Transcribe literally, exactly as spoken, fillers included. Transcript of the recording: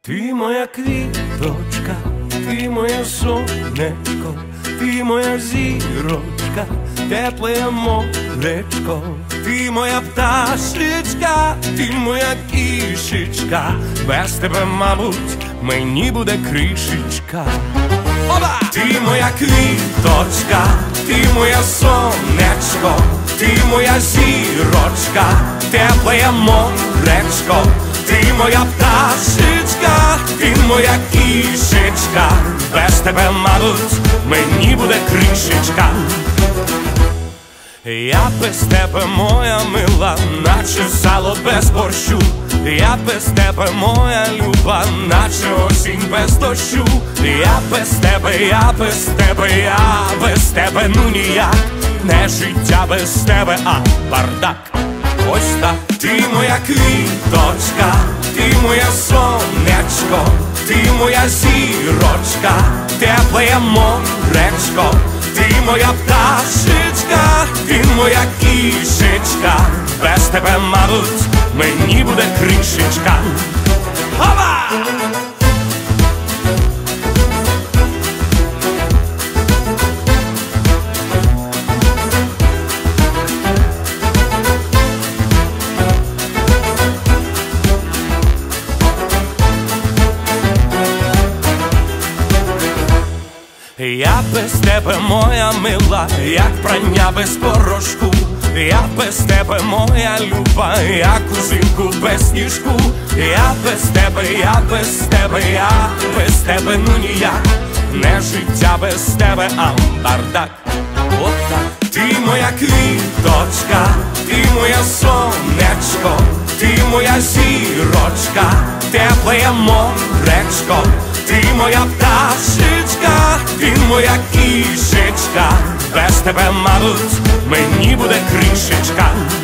Ти моя квіточка, ти моє сонечко, ти моя зірочка, тепле моречко, ти моя пташечка, ти моя кішечка, без тебе, мабуть, мені буде кришечка. Оба! Ти моя квіточка, ти моя сонечко, ти моя зірочка, тепле моречко, ти моя пташечка, ти моя кішечка, без тебе, мабуть, мені буде кришечка. Я без тебе, моя мила, наче сало без борщу. Я без тебе, моя люба, наче осінь без дощу. Я без тебе, я без тебе, я без тебе, ну ніяк. Не життя без тебе, а бардак. Ось так. Ти моя квіточка, ти моє сонечко, ти моя зірочка, тепле моречко, ти моя пташечка, ти моя кішечка, без тебе, мабуть, мені буде кришечка. Опа! Я без тебе, моя мила, як прання без порошку. Я без тебе, моя люба, як узимку без сніжку. Я без тебе, я без тебе, я без тебе, ну ніяк. Не життя без тебе, а бардак. От так. Ти моя квіточка, ти моє сонечко, ти моя зірочка, тепле моречко, ти моя пташечка, ти моя кішечка, без тебе, мабуть, мені буде кришечка.